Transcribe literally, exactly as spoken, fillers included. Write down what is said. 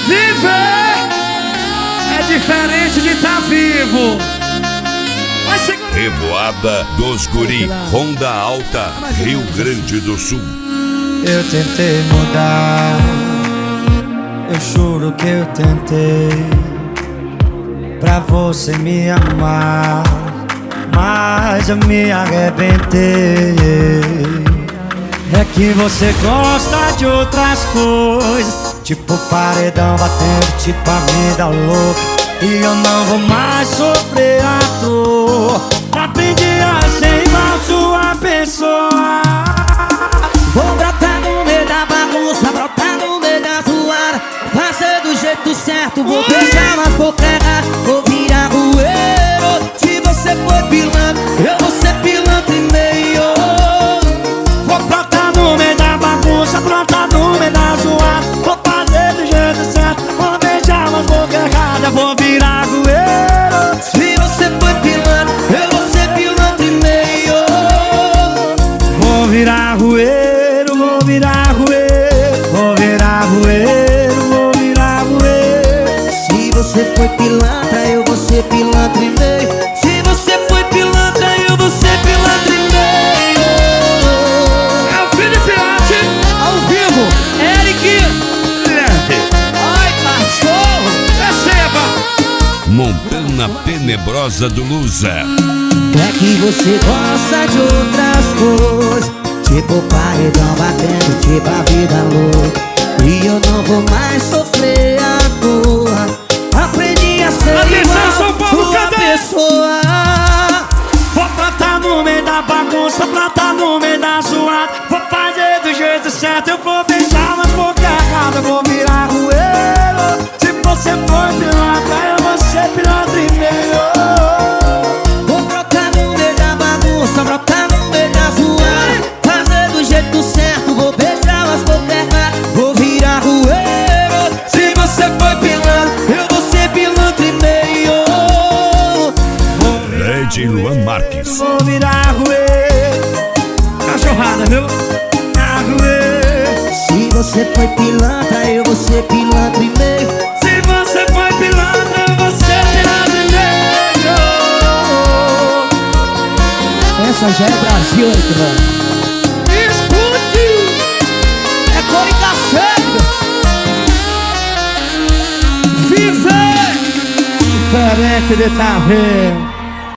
Viver é diferente de estar vivo. Revoada dos Guri, Ronda Alta, Rio Grande do Sul. Eu tentei mudar, eu juro que eu tentei, pra você me amar, mas eu me arrebentei. É que você gosta de outras coisas, tipo paredão batendo, tipo a vida louca, e eu não vou mais sofrer a dor. Aprendi a ser igual sua pessoa. Vou brotar no meio da bagunça, brotar no meio da zoada, fazer do jeito certo, vou beijar nas bocas erradas, vou virar rueiro. Se você for pilantra, eu vou ser pilantra e meio. Vou brotar no meio da bagunça, brotar no meio da zoada, vou fazer do jeito certo, vou beijar nas bocas erradas, vou virar rueiro. Se você for pilantra, eu vou ser pilantra e meio. Vou virar rueiro, vou virar rueiro, vou virar rueiro, vou virar rueiro. Se você foi pilantra, eu vou ser pilantra e meio. Se você foi pilantra, eu vou ser pilantra e meio. É o Felipe Arte, Ao vivo, Eric. Ai, cachorro. receba. Montana Tenebrosa do Lusa. É que você gosta de outras coisas, tipo paredão batendo, tipo a vida louca, e eu não vou mais sofrer a dor. Aprendi a ser Atenção, São igual Paulo, sua cadê? pessoa. Vou plantar no meio da bagunça, plantar no meio da zoada, vou fazer do jeito certo, eu vou beijar nas bocas erradas, vou virar rueiro. Se você for pilantra, eu vou ser pilantra e meio. Vou brotar no meio da bagunça, brotar no meio da zoada, fazer do jeito certo, vou beijar as bocas erradas, vou virar rueiro. Se você foi pilantra, eu vou ser pilantra e meio. Led Luan Marques. Vou virar rueiro, Cachorrada, viu? virar rueiro. Se você foi pilantra, eu vou ser pilantra e meio. Se você foi pilantra, eu vou ser pilantra e meio. Essa já é Brasil, mano. Escute! É cor e cacete. Viver! Diferente de tá vendo.